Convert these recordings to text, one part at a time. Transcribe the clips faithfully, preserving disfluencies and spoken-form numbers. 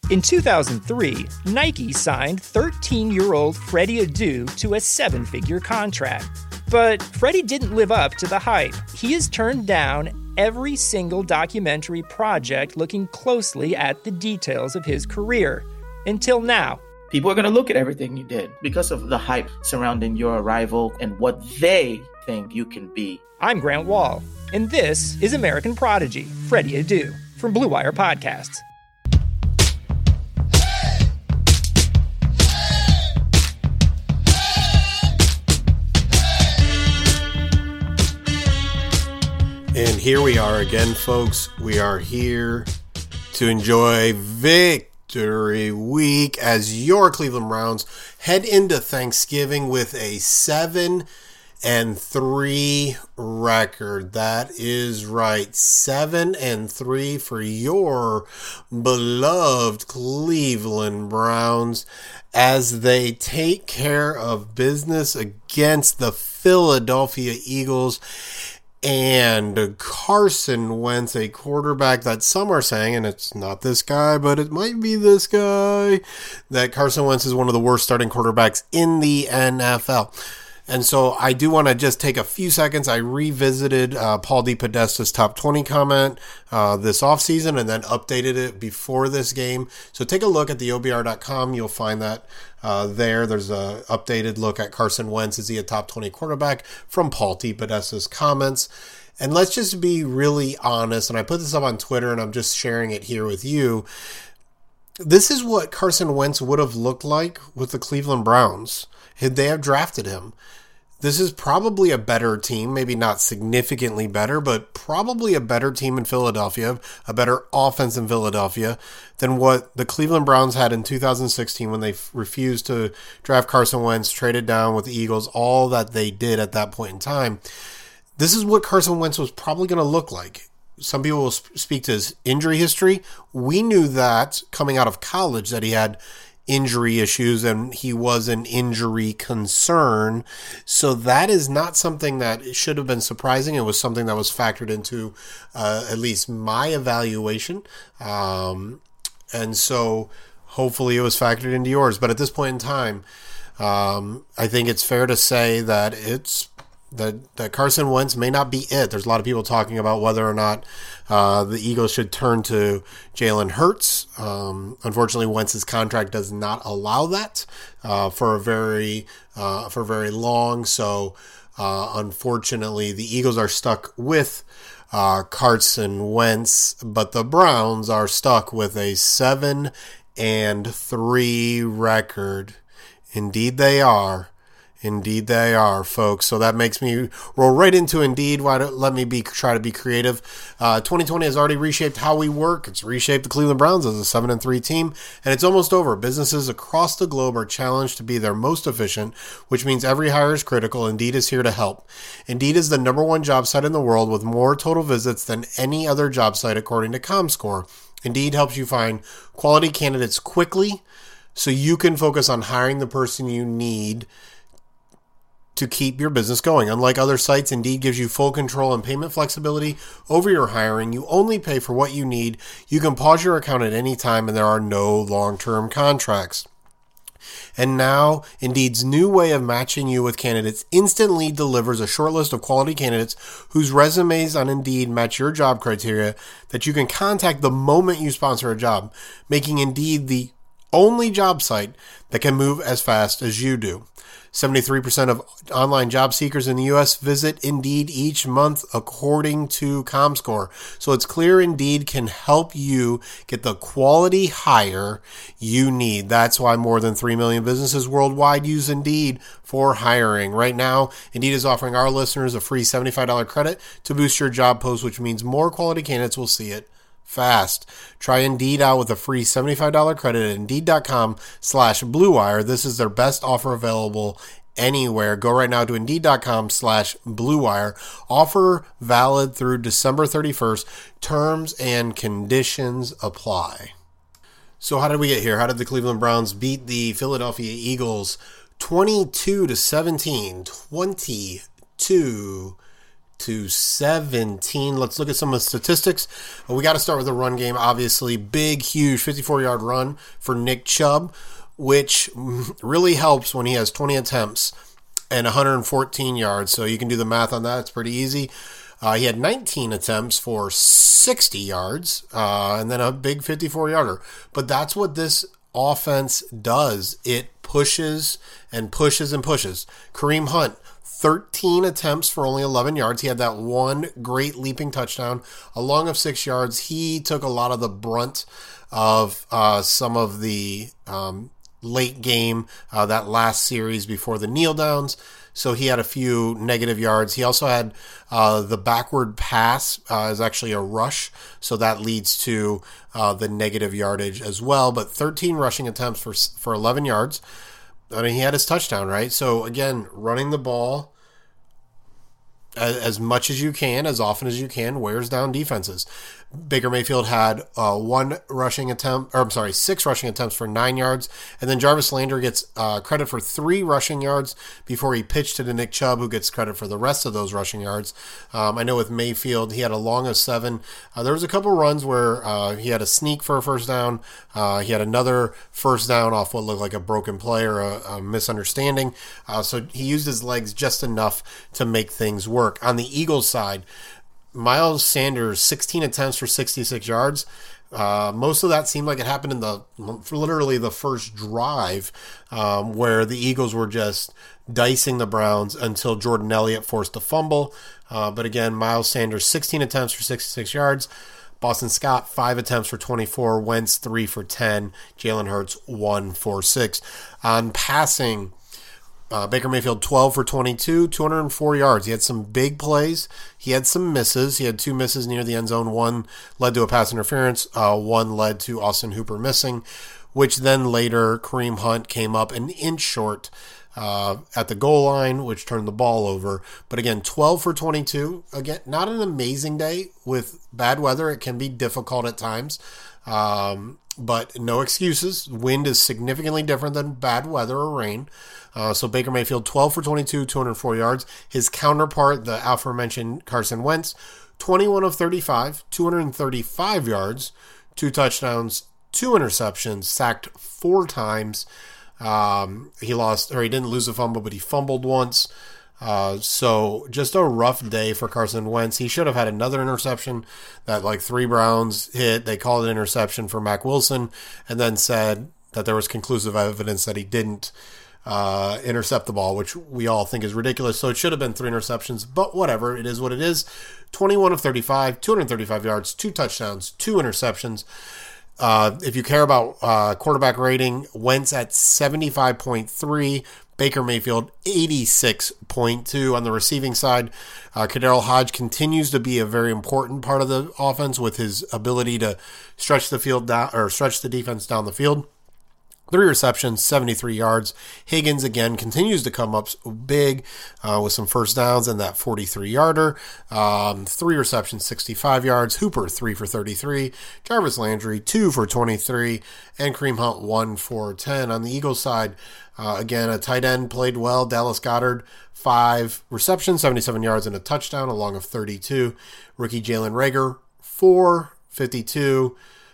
In two thousand three, Nike signed thirteen-year-old Freddie Adu to a seven-figure contract. But Freddie didn't live up to the hype. He has turned down every single documentary project looking closely at the details of his career. Until now. People are going to look at everything you did because of the hype surrounding your arrival and what they think you can be. I'm Grant Wall, and this is American Prodigy, Freddie Adu, from Blue Wire Podcasts. And here we are again, folks. We are here to enjoy Victory Week as your Cleveland Browns head into Thanksgiving with a seven and three record. That is right, seven and three for your beloved Cleveland Browns as they take care of business against the Philadelphia Eagles. And Carson Wentz, a quarterback that some are saying, and it's not this guy, but it might be this guy, that Carson Wentz is one of the worst starting quarterbacks in the N F L. And so I do want to just take a few seconds. I revisited uh, Paul DePodesta's top twenty comment uh, this offseason and then updated it before this game. So take a look at the O B R dot com. You'll find that uh, there. There's a updated look at Carson Wentz. Is he a top twenty quarterback from Paul DePodesta's comments? And let's just be really honest. And I put this up on Twitter and I'm just sharing it here with you. This is what Carson Wentz would have looked like with the Cleveland Browns had they have drafted him. This is probably a better team, maybe not significantly better, but probably a better team in Philadelphia, a better offense in Philadelphia than what the Cleveland Browns had in two thousand sixteen when they refused to draft Carson Wentz, traded down with the Eagles, all that they did at that point in time. This is what Carson Wentz was probably going to look like. Some people will speak to his injury history. We knew that coming out of college that he had injury issues and he was an injury concern. So that is not something that should have been surprising. It was something that was factored into uh, at least my evaluation. Um, and so hopefully it was factored into yours. But at this point in time, um, I think it's fair to say that it's That, that Carson Wentz may not be it. There's a lot of people talking about whether or not uh, the Eagles should turn to Jalen Hurts. Um, unfortunately, Wentz's contract does not allow that uh, for a very uh, for very long. So, uh, unfortunately, the Eagles are stuck with uh, Carson Wentz, but the Browns are stuck with a seven and three record. Indeed, they are. Indeed they are, folks. So that makes me roll right into Indeed. Why don't let me be try to be creative. Uh, twenty twenty has already reshaped how we work. It's reshaped the Cleveland Browns as a seven and three team, and it's almost over. Businesses across the globe are challenged to be their most efficient, which means every hire is critical. Indeed is here to help. Indeed is the number one job site in the world with more total visits than any other job site according to ComScore. Indeed helps you find quality candidates quickly so you can focus on hiring the person you need to keep your business going. Unlike other sites, Indeed gives you full control and payment flexibility over your hiring. You only pay for what you need. You can pause your account at any time, and there are no long-term contracts. And now, Indeed's new way of matching you with candidates instantly delivers a short list of quality candidates whose resumes on Indeed match your job criteria that you can contact the moment you sponsor a job, making Indeed the only job site that can move as fast as you do. seventy-three percent of online job seekers in the U S visit Indeed each month, according to ComScore. So it's clear Indeed can help you get the quality hire you need. That's why more than three million businesses worldwide use Indeed for hiring. Right now, Indeed is offering our listeners a free seventy-five dollars credit to boost your job post, which means more quality candidates will see it fast. Try Indeed out with a free seventy-five dollars credit at Indeed.com slash Blue Wire. This is their best offer available anywhere. Go right now to Indeed.com slash Blue Wire. Offer valid through December thirty-first. Terms and conditions apply. So how did we get here? How did the Cleveland Browns beat the Philadelphia Eagles twenty-two to seventeen? twenty-two to seventeen. Let's look at some of the statistics. We got to start with the run game. Obviously, big, huge fifty-four-yard run for Nick Chubb, which really helps when he has twenty attempts and one hundred fourteen yards. So you can do the math on that. It's pretty easy. Uh, he had nineteen attempts for sixty yards, uh, and then a big fifty-four-yarder. But that's what this offense does. It pushes and pushes and pushes. Kareem Hunt, thirteen attempts for only eleven yards. He had that one great leaping touchdown, a long of six yards. He took a lot of the brunt of uh, some of the um, late game, uh, that last series before the kneel downs. So he had a few negative yards. He also had uh, the backward pass uh, is actually a rush. So that leads to uh, the negative yardage as well. But thirteen rushing attempts for for eleven yards. I mean, he had his touchdown, right? So again, running the ball as, as much as you can, as often as you can, wears down defenses. Baker Mayfield had uh, one rushing attempt, or I'm sorry, six rushing attempts for nine yards. And then Jarvis Landry gets uh, credit for three rushing yards before he pitched to Nick Chubb, who gets credit for the rest of those rushing yards. Um, I know with Mayfield, he had a long of seven. Uh, there was a couple runs where uh, he had a sneak for a first down. Uh, he had another first down off what looked like a broken play or a, a misunderstanding. Uh, so he used his legs just enough to make things work. On the Eagles side, Miles Sanders, sixteen attempts for sixty-six yards. Uh, most of that seemed like it happened in the literally the first drive, um, where the Eagles were just dicing the Browns until Jordan Elliott forced a fumble. Uh, but again, Miles Sanders, sixteen attempts for sixty-six yards. Boston Scott, five attempts for twenty-four. Wentz, three for ten. Jalen Hurts, one for six. On passing, Uh, Baker Mayfield, twelve for twenty-two, two hundred four yards. He had some big plays. He had some misses. He had two misses near the end zone. One led to a pass interference. Uh, one led to Austin Hooper missing, which then later Kareem Hunt came up an inch short uh, at the goal line, which turned the ball over. But again, twelve for twenty-two. Again, not an amazing day. With bad weather, it can be difficult at times. Um, but no excuses. Wind is significantly different than bad weather or rain. Uh, so Baker Mayfield, twelve for twenty-two, two hundred four yards. His counterpart, the aforementioned Carson Wentz, twenty-one of thirty-five, two hundred thirty-five yards, two touchdowns, two interceptions, sacked four times. Um, he lost, or he didn't lose a fumble, but he fumbled once. Uh, so just a rough day for Carson Wentz. He should have had another interception that like three Browns hit. They called it interception for Mac Wilson and then said that there was conclusive evidence that he didn't uh, intercept the ball, which we all think is ridiculous. So it should have been three interceptions, but whatever. It is what it is. twenty-one of thirty-five, two hundred thirty-five yards, two touchdowns, two interceptions. Uh, if you care about uh, quarterback rating, Wentz at seventy-five point three, Baker Mayfield eighty-six point two. On the receiving side, uh, Kadarius Hodge continues to be a very important part of the offense with his ability to stretch the field down or stretch the defense down the field. Three receptions, seventy-three yards. Higgins, again, continues to come up big uh, with some first downs and that forty-three-yarder. Um, three receptions, sixty-five yards. Hooper, three for thirty-three. Jarvis Landry, two for twenty-three. And Kareem Hunt, one for ten. On the Eagles side, uh, again, a tight end played well. Dallas Goedert, five receptions, seventy-seven yards, and a touchdown, along of thirty-two. Rookie Jalen Reagor, four, fifty-two.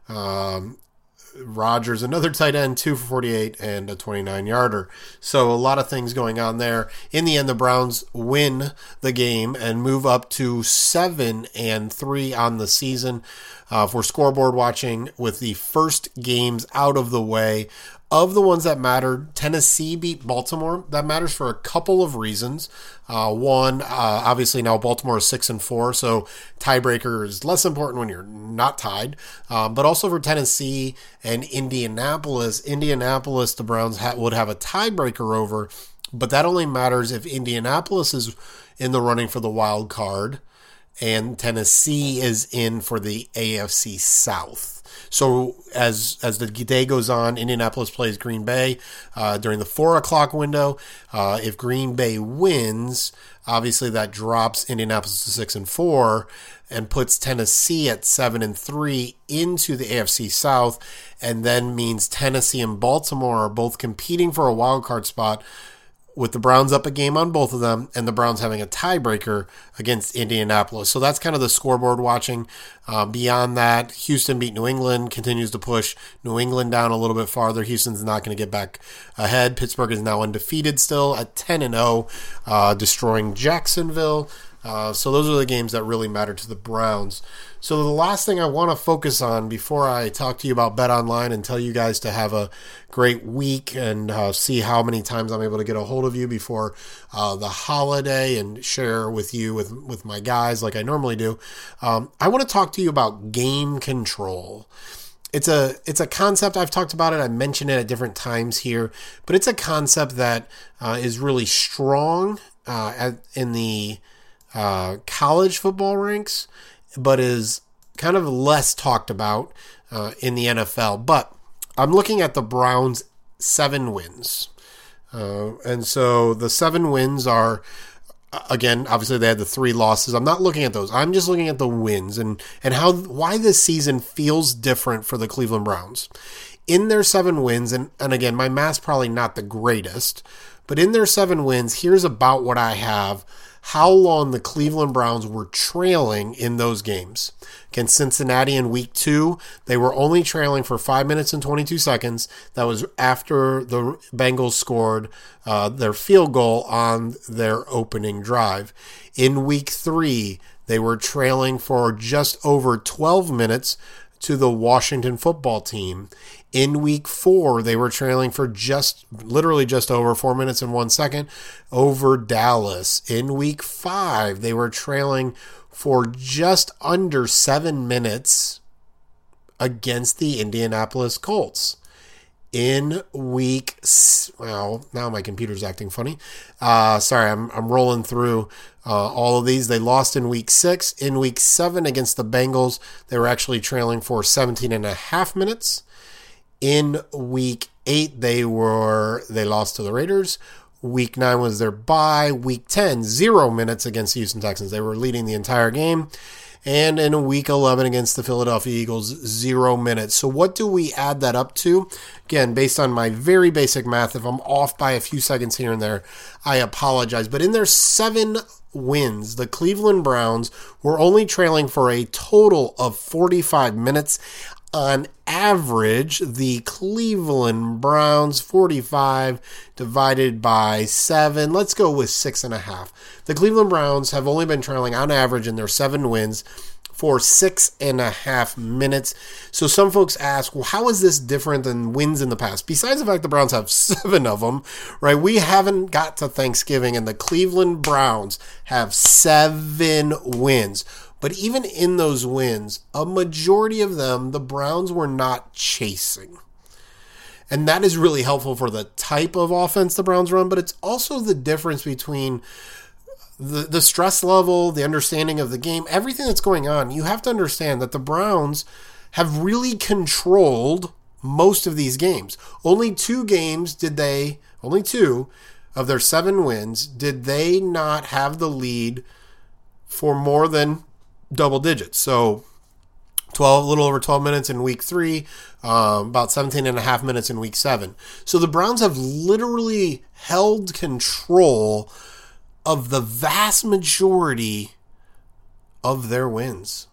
Um, Rodgers, another tight end, two for forty-eight and a twenty-nine-yarder. So a lot of things going on there. In the end, the Browns win the game and move up to seven and three on the season. Uh, for scoreboard watching, with the first games out of the way, of the ones that mattered, Tennessee beat Baltimore. That matters for a couple of reasons. Uh, one, uh, obviously now Baltimore is six and four, so tiebreaker is less important when you're not tied. Um, but also for Tennessee and Indianapolis, Indianapolis, the Browns ha- would have a tiebreaker over, but that only matters if Indianapolis is in the running for the wild card and Tennessee is in for the A F C South. So as as the day goes on, Indianapolis plays Green Bay uh, during the four o'clock window. Uh, if Green Bay wins, obviously that drops Indianapolis to six and four and puts Tennessee at seven and three into the A F C South, and then means Tennessee and Baltimore are both competing for a wild card spot. with the Browns up a game on both of them, and the Browns having a tiebreaker against Indianapolis. So that's kind of the scoreboard watching. Uh, beyond that, Houston beat New England, continues to push New England down a little bit farther. Houston's not going to get back ahead. Pittsburgh is now undefeated still at ten and oh, uh, destroying Jacksonville. Uh, so those are the games that really matter to the Browns. So the last thing I want to focus on before I talk to you about BetOnline and tell you guys to have a great week and uh, see how many times I'm able to get a hold of you before uh, the holiday and share with you with, with my guys like I normally do, um, I want to talk to you about game control. It's a it's a concept. I've talked about it. I mentioned it at different times here, but it's a concept that uh, is really strong uh, at, in the Uh, college football ranks, but is kind of less talked about uh, in the N F L. But I'm looking at the Browns' seven wins. Uh, and so the seven wins are, again, obviously they had the three losses. I'm not looking at those. I'm just looking at the wins and, and how why this season feels different for the Cleveland Browns. In their seven wins, and, and again, my math's probably not the greatest, but in their seven wins, here's about what I have. How long the Cleveland Browns were trailing in those games. Against Cincinnati in week two, they were only trailing for five minutes and twenty-two seconds. That was after the Bengals scored uh, their field goal on their opening drive. In week three, they were trailing for just over twelve minutes to the Washington football team. In week four, they were trailing for just, literally just over four minutes and one second over Dallas. In week five, they were trailing for just under seven minutes against the Indianapolis Colts. In week, well, now my computer's acting funny. Uh, sorry, I'm I'm rolling through uh, all of these. They lost in week six. In week seven against the Bengals, they were actually trailing for seventeen and a half minutes. In week eight, they were they lost to the Raiders. Week nine was their bye. Week ten, zero minutes against the Houston Texans. They were leading the entire game. And in week eleven against the Philadelphia Eagles, zero minutes. So what do we add that up to? Again, based on my very basic math, if I'm off by a few seconds here and there, I apologize. But in their seven wins, the Cleveland Browns were only trailing for a total of forty-five minutes. On average, the Cleveland Browns, forty-five divided by seven. Let's go with six and a half. The Cleveland Browns have only been trailing on average in their seven wins for six and a half minutes. So some folks ask, well, how is this different than wins in the past? Besides the fact the Browns have seven of them, right? We haven't got to Thanksgiving and the Cleveland Browns have seven wins. But even in those wins, a majority of them, the Browns were not chasing. And that is really helpful for the type of offense the Browns run, but it's also the difference between the, the stress level, the understanding of the game, everything that's going on. You have to understand that the Browns have really controlled most of these games. Only two games did they, only two of their seven wins, did they not have the lead for more than double digits. So twelve, a little over twelve minutes in week three, um, about seventeen and a half minutes in week seven. So the Browns have literally held control of the vast majority of their wins.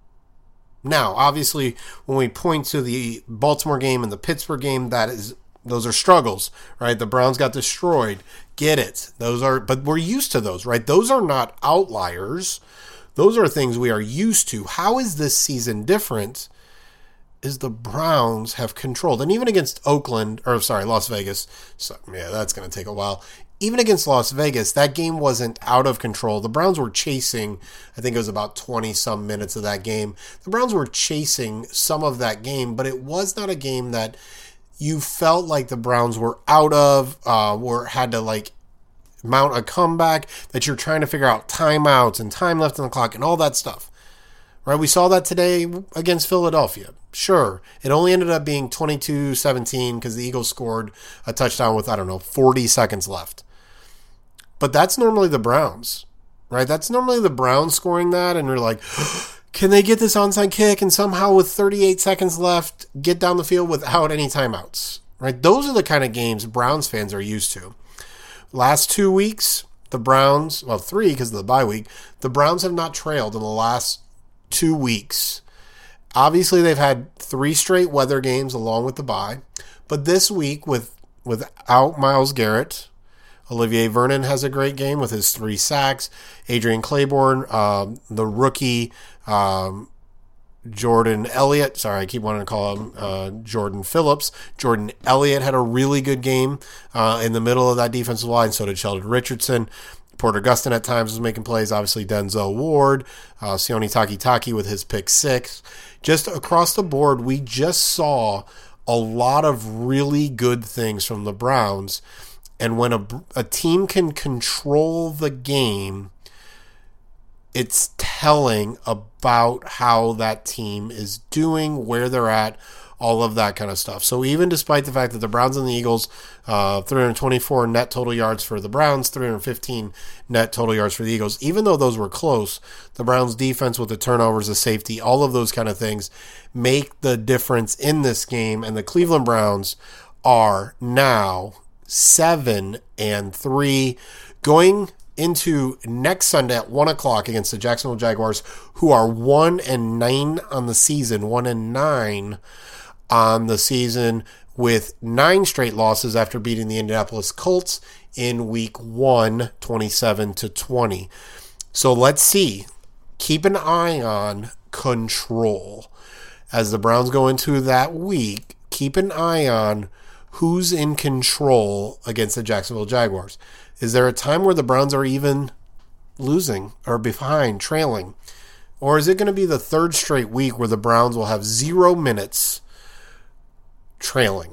Now, obviously, when we point to the Baltimore game and the Pittsburgh game, that is, those are struggles, right? The Browns got destroyed. Get it. Those are, but we're used to those, right? Those are not outliers. Those are things we are used to. How is this season different? Is the Browns have controlled. And even against Oakland, or sorry, Las Vegas. So, yeah, that's going to take a while. Even against Las Vegas, that game wasn't out of control. The Browns were chasing, I think it was about twenty-some minutes of that game. The Browns were chasing some of that game, but it was not a game that you felt like the Browns were out of, uh, or had to, like, mount a comeback, that you're trying to figure out timeouts and time left on the clock and all that stuff. Right? We saw that today against Philadelphia. Sure, it only ended up being twenty-two seventeen because the Eagles scored a touchdown with, I don't know, forty seconds left. But that's normally the Browns, right? That's normally the Browns scoring that, and you're like, can they get this onside kick and somehow with thirty-eight seconds left get down the field without any timeouts, right? Those are the kind of games Browns fans are used to. last two weeks, the Browns, well, three because of the bye week, the Browns have not trailed in the last two weeks. Obviously, they've had three straight weather games along with the bye. But this week, with without Myles Garrett, Olivier Vernon has a great game with his three sacks. Adrian Claiborne, um, the rookie, um, Jordan Elliott, sorry, I keep wanting to call him uh, Jordan Phillips. Jordan Elliott had a really good game uh, in the middle of that defensive line. So did Sheldon Richardson. Porter Gustin at times was making plays. Obviously, Denzel Ward, uh, Sione Takitaki with his pick six. Just across the board, we just saw a lot of really good things from the Browns. And when a, a team can control the game, it's telling about how that team is doing, where they're at, all of that kind of stuff. So even despite the fact that the Browns and the Eagles, uh, three hundred twenty-four net total yards for the Browns, three hundred fifteen net total yards for the Eagles, even though those were close, the Browns defense with the turnovers, the safety, all of those kind of things make the difference in this game. And the Cleveland Browns are now seven and three, going into next Sunday at one o'clock against the Jacksonville Jaguars, who are one and nine on the season, one and nine on the season, with nine straight losses after beating the Indianapolis Colts in week one, twenty-seven to twenty. So let's see. Keep an eye on control. As the Browns go into that week, keep an eye on who's in control against the Jacksonville Jaguars. Is there a time where the Browns are even losing or behind, trailing? Or is it going to be the third straight week where the Browns will have zero minutes trailing?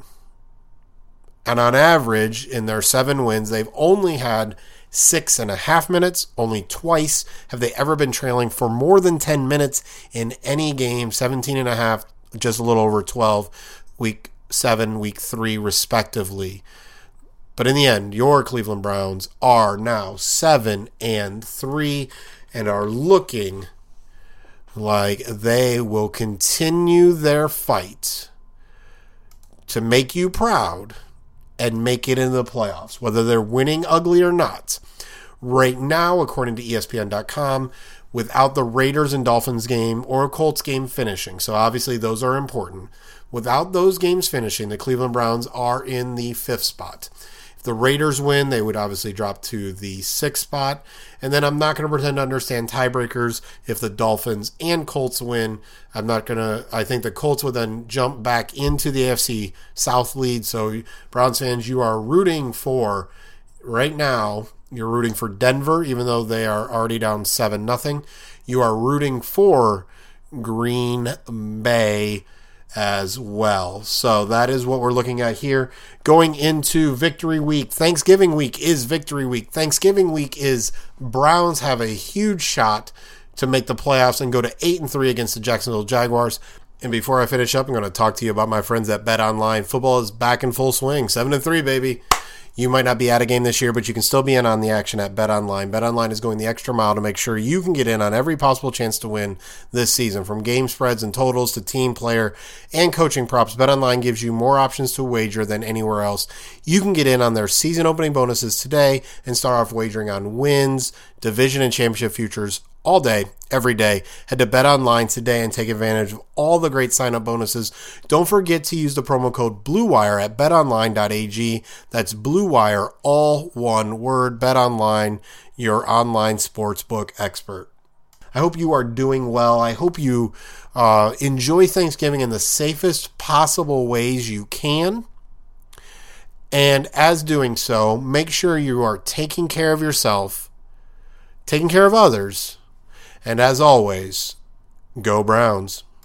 And on average, in their seven wins, they've only had six and a half minutes. Only twice have they ever been trailing for more than ten minutes in any game, seventeen and a half, just a little over twelve, week seven, week three, respectively. But in the end, your Cleveland Browns are now seven and three and are looking like they will continue their fight to make you proud and make it into the playoffs, whether they're winning ugly or not. Right now, according to E S P N dot com, without the Raiders and Dolphins game or Colts game finishing, so obviously those are important, without those games finishing, the Cleveland Browns are in the fifth spot. If the Raiders win, they would obviously drop to the sixth spot. And then I'm not going to pretend to understand tiebreakers. If the Dolphins and Colts win, I'm not going to, I think the Colts would then jump back into the A F C South lead. So Browns fans, you are rooting for, right now, you're rooting for Denver, even though they are already down seven nothing. You are rooting for Green Bay as well. So that is what we're looking at here. Going into Victory Week. Thanksgiving week is Victory Week. Thanksgiving week is Browns have a huge shot to make the playoffs and go to eight and three against the Jacksonville Jaguars. And before I finish up, I'm going to talk to you about my friends at BetOnline. Football is back in full swing. seven and three, baby. You might not be at a game this year, but you can still be in on the action at BetOnline. BetOnline is going the extra mile to make sure you can get in on every possible chance to win this season. From game spreads and totals to team, player, and coaching props, BetOnline gives you more options to wager than anywhere else. You can get in on their season opening bonuses today and start off wagering on wins, division, and championship futures all day, every day. Head to BetOnline today and take advantage of all the great sign-up bonuses. Don't forget to use the promo code BlueWire at bet online dot a g. That's BlueWire, all one word. BetOnline, your online sportsbook expert. I hope you are doing well. I hope you uh, enjoy Thanksgiving in the safest possible ways you can. And as doing so, make sure you are taking care of yourself, taking care of others, and as always, go Browns.